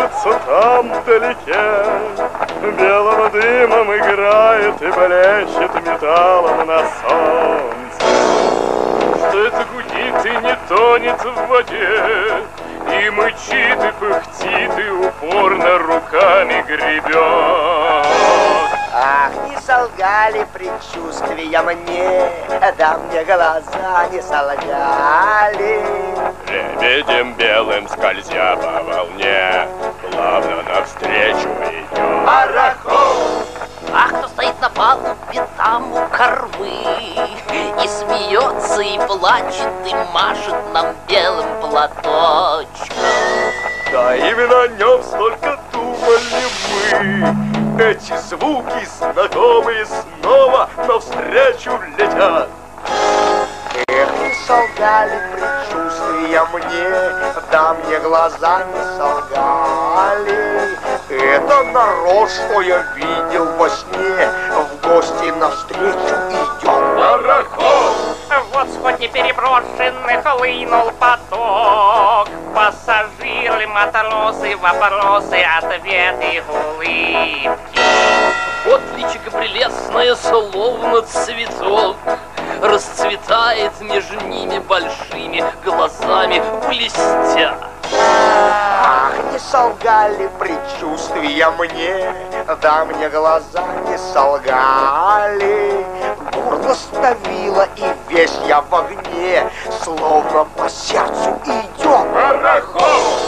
кажется, там вдалеке белым дымом играет и блещет металлом на солнце. Что это гудит и не тонет в воде, и мычит, и пыхтит, и упорно руками гребет. Ах, не солгали предчувствия мне, да мне глаза не солгали. Лебедем белым скользя по волне, плавно навстречу идет пароход. Ах, кто стоит на палубе там у кормы, и смеется, и плачет, и машет нам белым платочком. Да именно о нем столько думали мы. Эти звуки знакомые снова навстречу летят. Эх, не солгали предчувствия мне, да мне глаза не солгали. Это нарочно я видел во сне, в гости навстречу идет пароход. Вот сходни переброшенный хлынул поток, пассажиры, матросы, вопросы, ответы, улыбки. Вот личико прелестное, словно цветок, расцветает между ними большими глазами блестя. Ах, не солгали предчувствия мне, да мне глаза не солгали. Горло сдавило, и весь я в огне, словно по сердцу идет пароход.